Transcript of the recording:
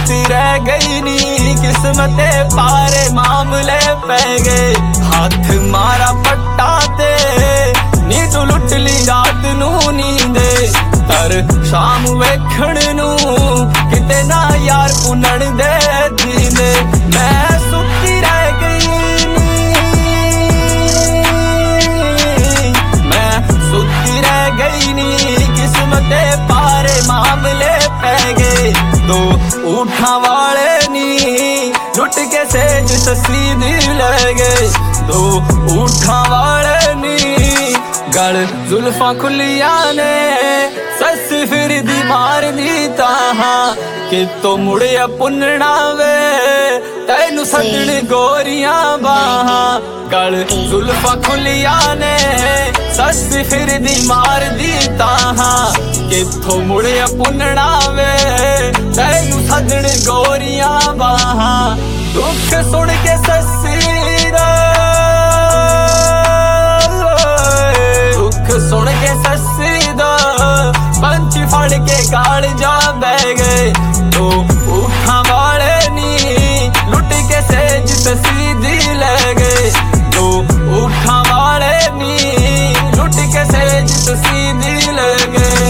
सुती रह गई नी किस्मते पारे मामले पै गए। हाथ मारा पट्टा ते नी तू लुट ली रात नू नींदे तर शाम वेखण नू किते ना यार पुनण दे दींदे। मैं सुती रह गई सुती रह गई नी किस्मते पारे मामले पै गए। दो ऊठा वाले नी लुट के सेज ससी दिल गए। दो ऊठा वाले नी गल जुल्फा खुलिया ने सस फिर दी मार दी ताहा कि तो मुड़े पुनना वे तैनू सदन गोरियां बाहा। गल जुल्फा खुलिया ने सस फिर दी मार दी ताहा किथों मुड़े पुनना वे तैनू सदन गोरियां बाहा। दुख सुन के ससी दा दुख सुन के ससी दा पंछी फड़ के गाल जा बह गए। तो ऊठा वाले नी लुट के सेज ससी दी ले गए। तो ऊठा वाले नी लुट के सेज ससी दी ले गए।